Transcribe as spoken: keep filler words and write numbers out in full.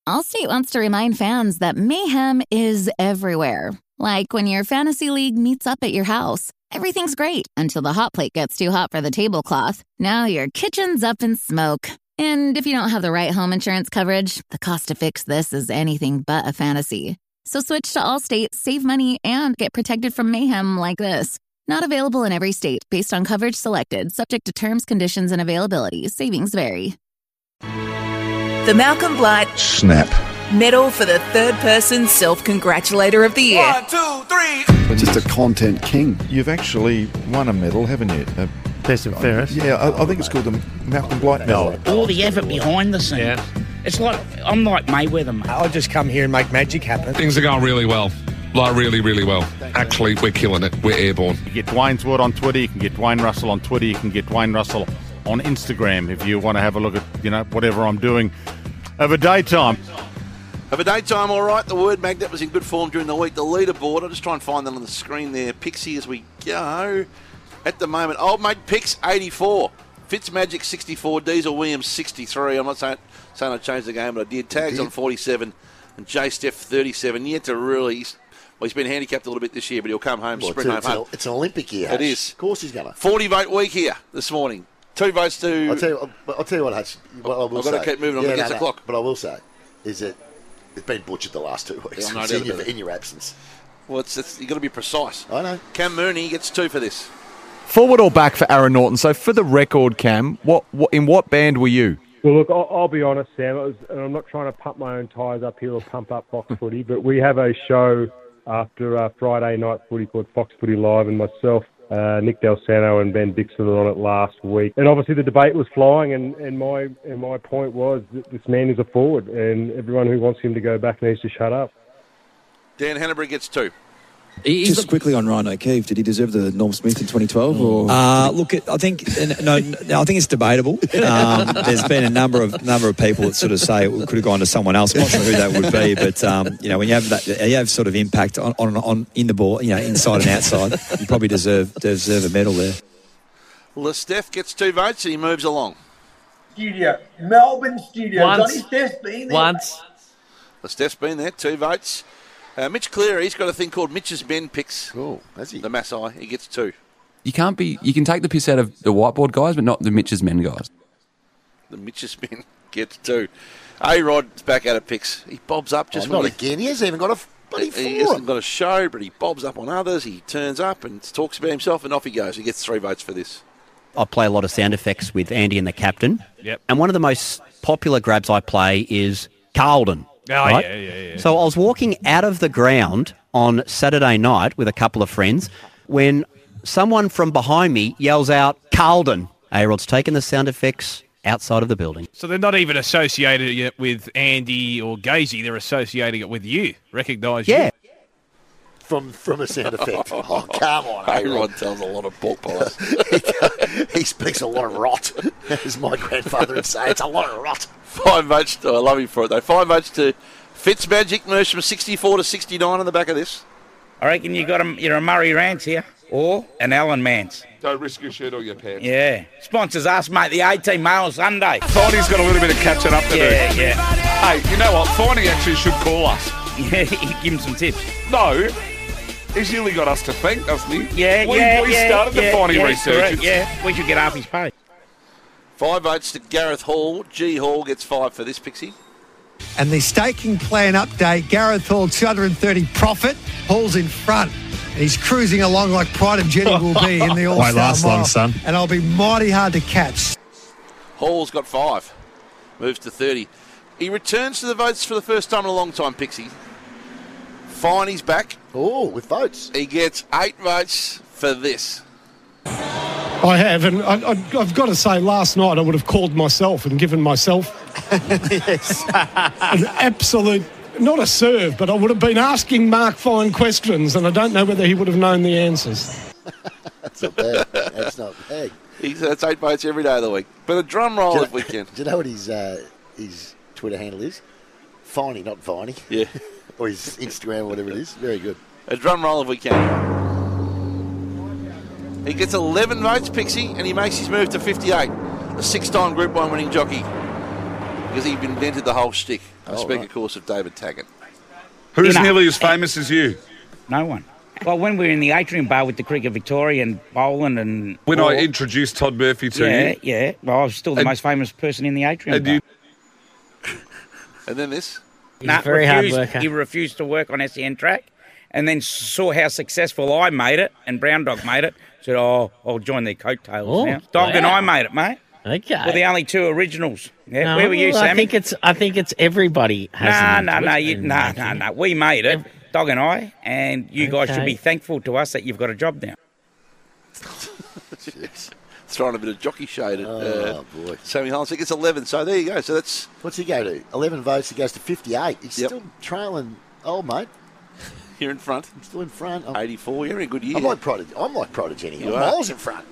Allstate wants to remind fans that mayhem is everywhere. Like when your fantasy league meets up at your house. Everything's great until the hot plate gets too hot for the tablecloth. Now your kitchen's up in smoke. And if you don't have the right home insurance coverage, the cost to fix this is anything but a fantasy. So switch to Allstate, save money, and get protected from mayhem like this. Not available in every state based on coverage selected, subject to terms, conditions, and availability. Savings vary. The Malcolm Blight Snap Medal for the third person self-congratulator of the year. One, two, three. Just a content king. You've actually won a medal, haven't you? Uh, Best and fairest. Yeah, I, I think it's called the Malcolm Blight medal. All the effort behind the scenes. Yeah. It's like, I'm like Mayweather, mate. I'll just come here and make magic happen. Things are going really well. Like, really, really well. Actually, we're killing it. We're airborne. You get Dwayne's Word on Twitter. You can get Dwayne Russell on Twitter. You can get Dwayne Russell on Instagram if you want to have a look at, you know, whatever I'm doing over daytime. Over daytime, all right. The Word Magnet was in good form during the week. The leaderboard, I'll just try and find that on the screen there. Pixie as we go. At the moment, old mate Pix, eighty-four. Fitzmagic, sixty-four. Diesel Williams, sixty-three. I'm not saying, saying I changed the game, but I did. Tags did. On forty-seven. And J Steph, thirty-seven. Yet to really... Well, he's been handicapped a little bit this year, but he'll come home, well, sprint it's, home. it's, home. An, it's an Olympic year. It Hutch. is. Of course he's going to. forty vote week here this morning. Two votes to... I'll tell you, I'll, I'll tell you what, Hutch. What I will I've got say, to keep moving on yeah, against no, the no, but But I will say is that it's been butchered the last two weeks. Yeah, no it's doubt in, your, about it. in your absence. Well, it's, it's, you've got to be precise. I know. Cam Mooney gets two for this. Forward or back for Aaron Norton? So for the record, Cam, what, what in what band were you? Well, look, I'll, I'll be honest, Sam, it was, and I'm not trying to pump my own tyres up here or pump up Fox Footy, but we have a show after uh, Friday night footy called Fox Footy Live, and myself, uh, Nick Del Santo and Ben Dixon were on it last week. And obviously the debate was flying, and, and my and my point was that this man is a forward, and everyone who wants him to go back needs to shut up. Dan Hanbury gets two. Just quickly on Ryan O'Keefe, did he deserve the Norm Smith in twenty twelve? Or uh, look, I think no, no, I think it's debatable. Um, there's been a number of number of people that sort of say it could have gone to someone else. I'm not sure who that would be, but um, you know, when you have that, you have sort of impact on, on on in the ball, you know, inside and outside, you probably deserve deserve a medal there. Lestef gets two votes and he moves along. Studio, Melbourne studio. Once. Johnny Steff's been there. Once. Lestef's been there, two votes. Uh, Mitch Cleary, he's got a thing called Mitch's Men Picks. Oh, has he? The Maasai, he gets two. You can't be. You can take the piss out of the whiteboard guys, but not the Mitch's Men guys. The Mitch's Men gets two. A-Rod's back out of picks. He bobs up just oh, when not he, again. He hasn't even got a bloody he, he four. hasn't got a show, but he bobs up on others. He turns up and talks about himself, and off he goes. He gets three votes for this. I play a lot of sound effects with Andy and the captain. Yep. And one of the most popular grabs I play is Carlton. Oh, right? yeah, yeah, yeah. So I was walking out of the ground on Saturday night with a couple of friends when someone from behind me yells out, Carlton. A-Rod's taken the sound effects outside of the building. So they're not even associated yet with Andy or Gazy. They're associating it with you. Recognise yeah. you. From from a sound effect. Oh, come on. A-Rod tells a lot of pork pies. he, he speaks a lot of rot, as my grandfather would say. It's a lot of rot. Five votes to, I love him for it though, five votes to Fitzmagic, moves from sixty-four to sixty-nine on the back of this. I reckon you got a, you're a Murray Rance here or an Alan Mance. Don't risk your shirt or your pants. Yeah. Sponsors us, mate, the eighteen Mail Sunday. Finey's got a little bit of catching up to yeah, do. Yeah, yeah. Hey, you know what? Finey actually should call us. Yeah, give him some tips. No. He's really got us to thank, hasn't he? Yeah, we, yeah, We yeah, started yeah, the Finey yeah, research. correct, yeah, we should get half his pay. Five votes to Gareth Hall. G. Hall gets five for this, Pixie. And the staking plan update, Gareth Hall, two hundred thirty profit. Hall's in front. And he's cruising along like Pride of Jenny will be in the All-Star Won't last Mile. long, son. And I'll be mighty hard to catch. Hall's got five. Moves to thirty. He returns to the votes for the first time in a long time, Pixie. Finey's back. Oh, with votes. He gets eight votes for this. I have, and I, I, I've got to say, last night I would have called myself and given myself yes. an absolute, not a serve, but I would have been asking Mark Fine questions, and I don't know whether he would have known the answers. That's not bad. That's not bad. He's, that's eight votes every day of the week. But a drum roll do if we can. Do you know what his uh, his Twitter handle is? Finey, not Viney. Yeah. Or his Instagram or whatever it is. Very good. A drum roll if we can. He gets eleven votes, Pixie, and he makes his move to fifty-eight. The six-time Group one winning jockey. because he invented the whole shtick. I Oh, speak, right. of course, of David Taggart. Who's You know, nearly as famous as you? No one. Well, when we were in the atrium bar with the Cricket Victoria and Boland and... When all- I introduced Todd Murphy to Yeah, you. yeah. Well, I was still the And- most famous person in the atrium And bar. you, And then this. He's Nah, a very hard refused, worker. He refused to work on S E N track and then saw how successful I made it and Brown Dog made it. Said, oh, I'll join their coattails Oh, now. Dog and wow. I made it, mate. Okay. We're the only two originals. Yeah, No, where were you, well, I Sammy? think it's. I think it's everybody has. Nah, an no, no, interest you, in no, making no, it. no. We made it, Dog and I, and you guys should Okay. be thankful to us that you've got a job now. Jeez. Throwing a bit of jockey shade at Oh, uh, boy. Sammy Holmes. It's eleven, so there you go. So that's... What's he go to? eleven votes, he goes to fifty-eight. He's Yep. still trailing old mate. Here in front. He's still in front. I'm, eighty-four, you're in a good year. I'm like Prodigy. I'm like Prodigy. You I'm are. miles in front.